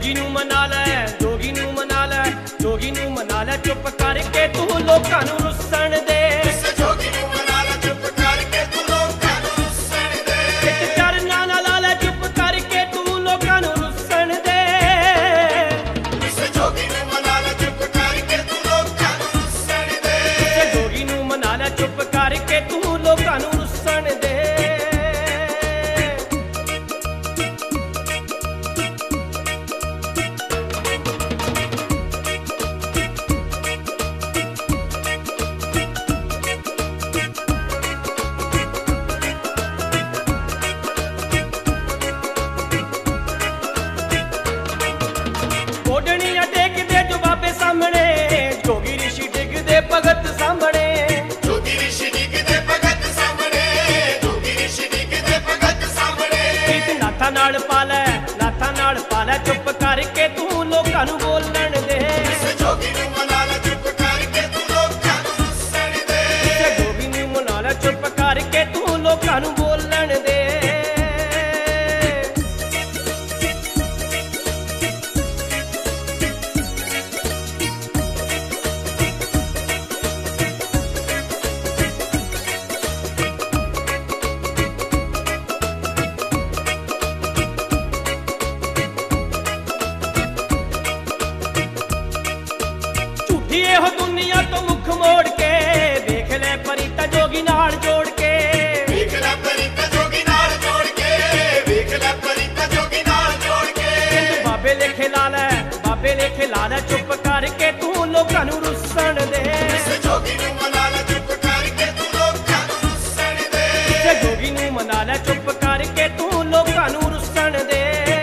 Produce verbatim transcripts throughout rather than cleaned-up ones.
जोगी नू मना लै जोगी नू मना लै जोगी नू मना लै चुप करके तू लोकां नू रुस्सण दे। जोगी नू मना लै चुप करके तू लोकां नू रुस्सण दे। इक चरना ना ला लै चुप करके तू लोकां नू रुस्सण दे। जोगी नू मना लै चुप करके तू लोकां नू रुस्सण दे। जोगी नू मना लै चुप करके तू लोकां नू रुस्सण दे। ओढ़नियां टेकदे जो बाबे सामने जोगी ऋषि डिगदे भगत सामने। जोगी ऋषि डिगदे भगत सामने जोगी ऋषि डिगदे भगत सामने। प्रीत नाथा नाल पा लै नाथा नाल पा लै चुप करके तू लोकां नू बोलण दे। जोगी नू मना लै चुप करके तू लोकां नू रुस्सण दे। जोगी नू मना लै चुप करके तू लोकां नू बोलण दे। झूठी एहो दुनिया तो मुख मोड़ के देख ले परीता जोगी नाल जोड़ के। वेख लै परीता जोगी नाल जोड़ के वेख लै परीता जोगी नाल जोड़ के। बाबे लेखे ला लै बाबे लेखे ला लै चुप करके तू लोकां नू रुस्सण दे। जोगी नू मना लै चुप करके तू लोकां नू रुस्सण दे। जोगी नू मना लै चुप करके तू लोकां नू रुस्सण दे।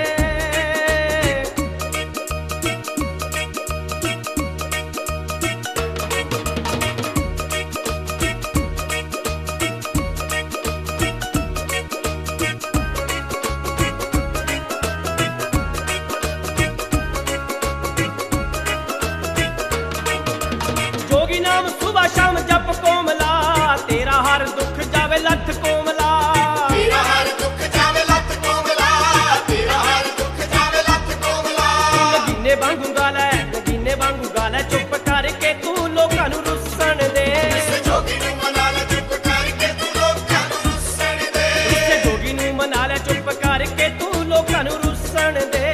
जोगी नाम सुबह शाम जप कोमला तेरा हर दुख जावे लथ कोमला। तेरा हर दुख जावे लथ कोमला तेरा हर दुख जावे लथ कोमला। नगीने वांगू गालै नगीने वांगू गालै चुप करके तू लोकां नू रुस्सण दे। जोगी नू मना लै चुप करके तू लोकां नू रुस्सण दे। जोगी नू मना लै चुप करके तू लोकां नू रुस्सण दे।